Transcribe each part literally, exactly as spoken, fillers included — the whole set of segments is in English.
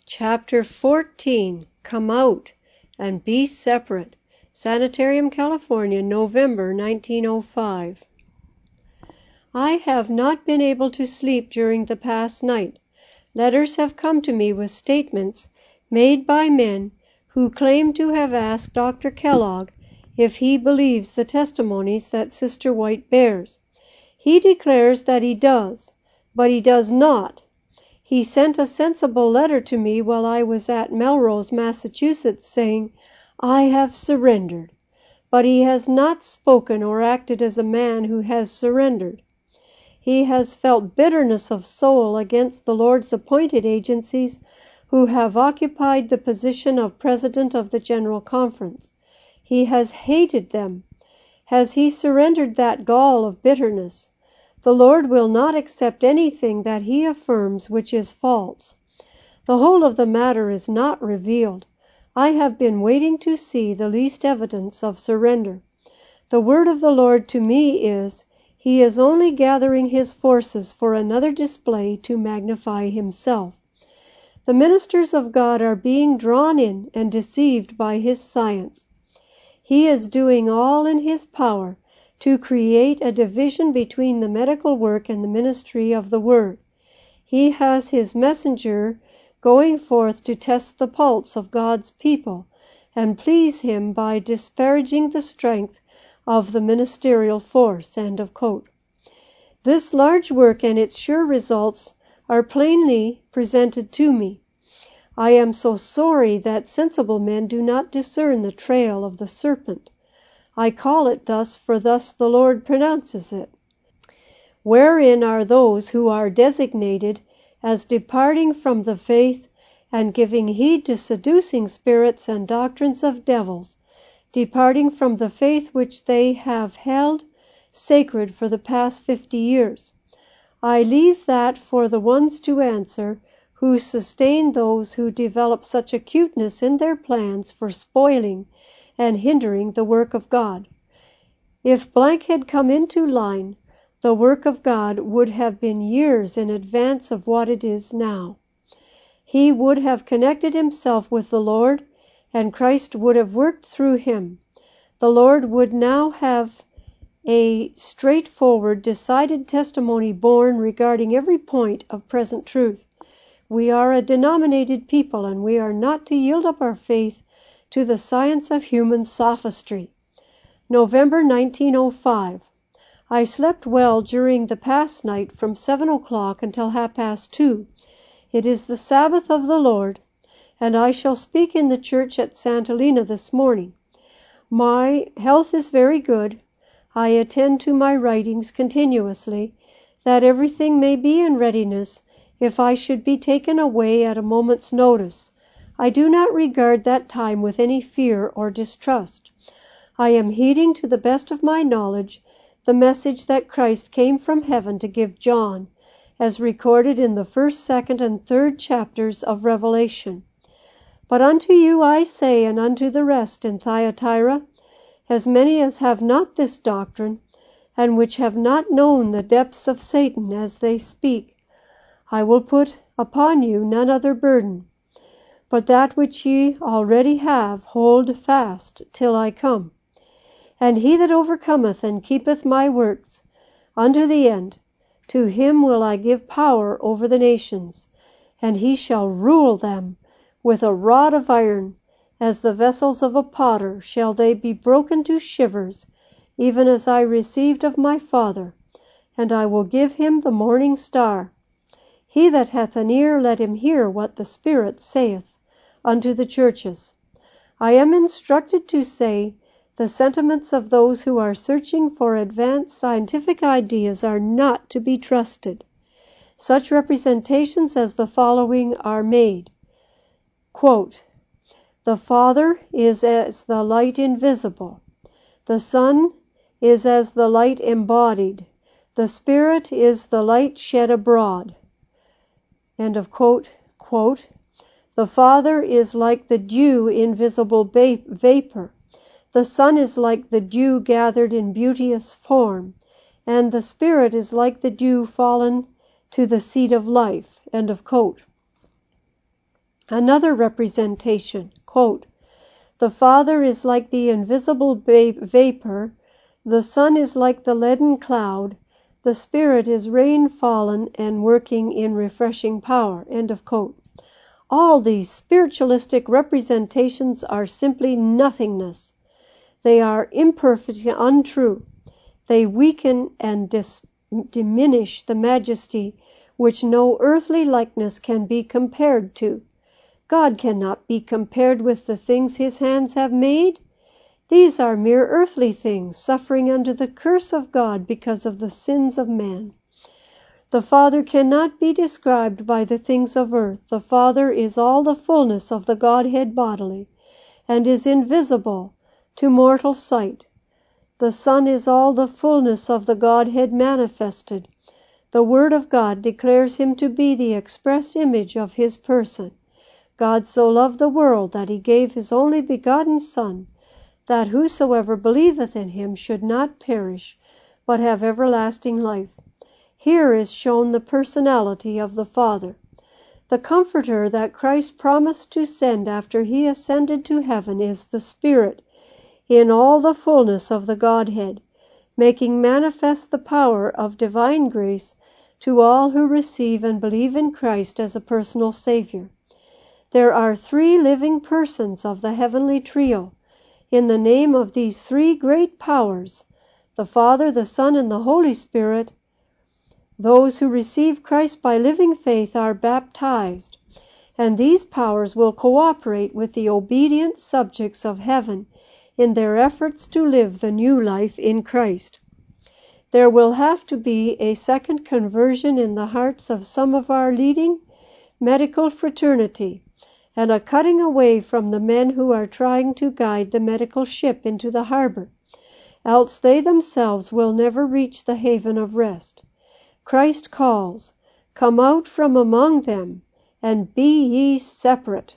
Chapter fourteen, Come Out and Be Separate. Sanitarium, California, November nineteen oh five. I have not been able to sleep during the past night. Letters have come to me with statements made by men who claim to have asked Doctor Kellogg if he believes the testimonies that Sister White bears. He declares that he does, but he does not. He sent a sensible letter to me while I was at Melrose, Massachusetts, saying, "I have surrendered," but he has not spoken or acted as a man who has surrendered. He has felt bitterness of soul against the Lord's appointed agencies who have occupied the position of President of the General Conference. He has hated them. Has he surrendered that gall of bitterness? The Lord will not accept anything that he affirms which is false. The whole of the matter is not revealed. I have been waiting to see the least evidence of surrender. The word of the Lord to me is, he is only gathering his forces for another display to magnify himself. The ministers of God are being drawn in and deceived by his science. He is doing all in his power to create a division between the medical work and the ministry of the word. He has his messenger going forth to test the pulse of God's people and please him by disparaging the strength of the ministerial force. End of quote. This large work and its sure results are plainly presented to me. I am so sorry that sensible men do not discern the trail of the serpent. I call it thus, for thus the Lord pronounces it. Wherein are those who are designated as departing from the faith and giving heed to seducing spirits and doctrines of devils, departing from the faith which they have held sacred for the past fifty years. I leave that for the ones to answer who sustain those who develop such acuteness in their plans for spoiling and hindering the work of God. If blank had come into line, the work of God would have been years in advance of what it is now. He would have connected himself with the Lord, and Christ would have worked through him. The Lord would now have a straightforward, decided testimony borne regarding every point of present truth. We are a denominated people, and we are not to yield up our faith to the science of human sophistry. November nineteen oh five. I slept well during the past night from seven o'clock until half past two. It is the Sabbath of the Lord, and I shall speak in the church at Santa Lena this morning. My health is very good. I attend to my writings continuously, that everything may be in readiness if I should be taken away at a moment's notice. I do not regard that time with any fear or distrust. I am heeding to the best of my knowledge the message that Christ came from heaven to give John, as recorded in the first, second, and third chapters of Revelation. But unto you I say, and unto the rest in Thyatira, as many as have not this doctrine, and which have not known the depths of Satan as they speak, I will put upon you none other burden, but that which ye already have, hold fast till I come. And he that overcometh and keepeth my works unto the end, to him will I give power over the nations, and he shall rule them with a rod of iron, as the vessels of a potter shall they be broken to shivers, even as I received of my Father, and I will give him the morning star. He that hath an ear, let him hear what the Spirit saith unto the churches. I am instructed to say, the sentiments of those who are searching for advanced scientific ideas are not to be trusted. Such representations as the following are made. Quote, the Father is as the light invisible. The Son is as the light embodied. The Spirit is the light shed abroad. End of quote. Quote, the Father is like the dew invisible ba- vapor. The Son is like the dew gathered in beauteous form, and the Spirit is like the dew fallen to the seed of life. End of quote. Another representation, quote, "The Father is like the invisible vapor, the Son is like the leaden cloud, the Spirit is rain fallen and working in refreshing power." End of quote. All these spiritualistic representations are simply nothingness. They are imperfect and untrue. They weaken and dis- diminish the majesty which no earthly likeness can be compared to. God cannot be compared with the things his hands have made. These are mere earthly things, suffering under the curse of God because of the sins of man. The Father cannot be described by the things of earth. The Father is all the fullness of the Godhead bodily, and is invisible to mortal sight. The Son is all the fullness of the Godhead manifested. The Word of God declares him to be the express image of his person. God so loved the world that he gave his only begotten Son, that whosoever believeth in him should not perish, but have everlasting life. Here is shown the personality of the Father. The Comforter that Christ promised to send after he ascended to heaven is the Spirit, in all the fullness of the Godhead, making manifest the power of divine grace to all who receive and believe in Christ as a personal Savior. There are three living persons of the heavenly trio. In the name of these three great powers, the Father, the Son, and the Holy Spirit, those who receive Christ by living faith are baptized, and these powers will cooperate with the obedient subjects of heaven in their efforts to live the new life in Christ. There will have to be a second conversion in the hearts of some of our leading medical fraternity, and a cutting away from the men who are trying to guide the medical ship into the harbor, else they themselves will never reach the haven of rest. Christ calls, "Come out from among them, and be ye separate."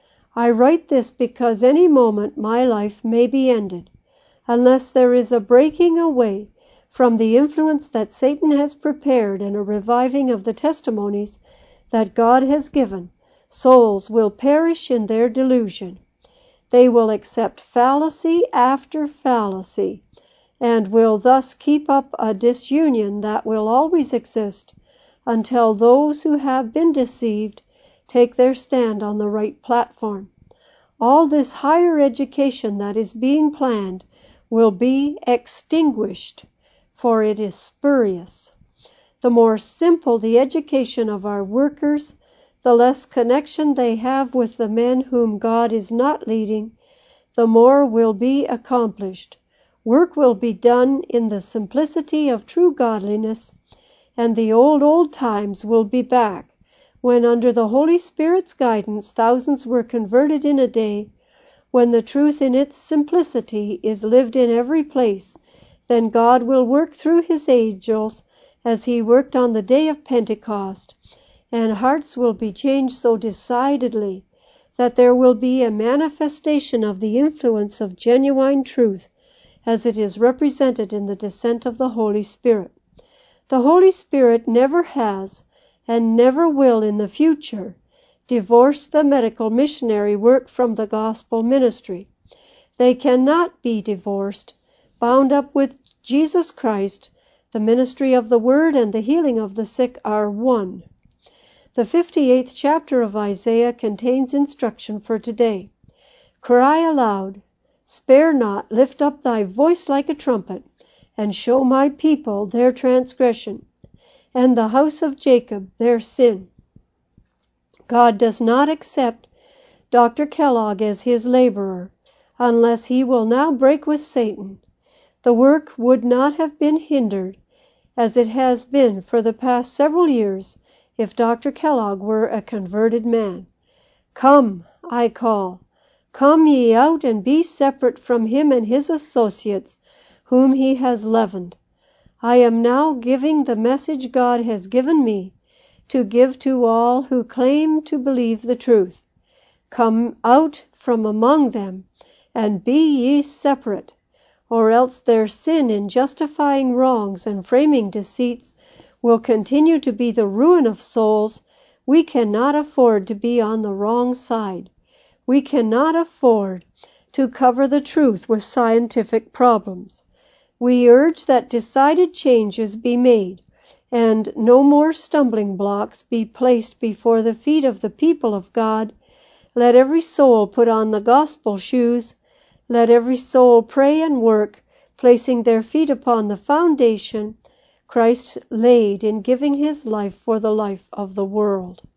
I write this because any moment my life may be ended, unless there is a breaking away from the influence that Satan has prepared and a reviving of the testimonies that God has given. Souls will perish in their delusion. They will accept fallacy after fallacy, and will thus keep up a disunion that will always exist until those who have been deceived take their stand on the right platform. All this higher education that is being planned will be extinguished, for it is spurious. The more simple the education of our workers, the less connection they have with the men whom God is not leading, the more will be accomplished. Work will be done in the simplicity of true godliness, and the old, old times will be back, when under the Holy Spirit's guidance thousands were converted in a day. When the truth in its simplicity is lived in every place, then God will work through his angels as he worked on the day of Pentecost, and hearts will be changed so decidedly that there will be a manifestation of the influence of genuine truth as it is represented in the descent of the Holy Spirit. The Holy Spirit never has, and never will in the future, divorce the medical missionary work from the gospel ministry. They cannot be divorced. Bound up with Jesus Christ, the ministry of the Word and the healing of the sick are one. The fifty-eighth chapter of Isaiah contains instruction for today. Cry aloud, spare not, lift up thy voice like a trumpet, and show my people their transgression, and the house of Jacob their sin. God does not accept Doctor Kellogg as his laborer, unless he will now break with Satan. The work would not have been hindered, as it has been for the past several years, if Doctor Kellogg were a converted man. Come, I call. Come ye out and be separate from him and his associates, whom he has leavened. I am now giving the message God has given me to give to all who claim to believe the truth. Come out from among them, and be ye separate, or else their sin in justifying wrongs and framing deceits will continue to be the ruin of souls We cannot afford to be on the wrong side. We cannot afford to cover the truth with scientific problems. We urge that decided changes be made and no more stumbling blocks be placed before the feet of the people of God. Let every soul put on the gospel shoes. Let every soul pray and work, placing their feet upon the foundation Christ laid in giving his life for the life of the world.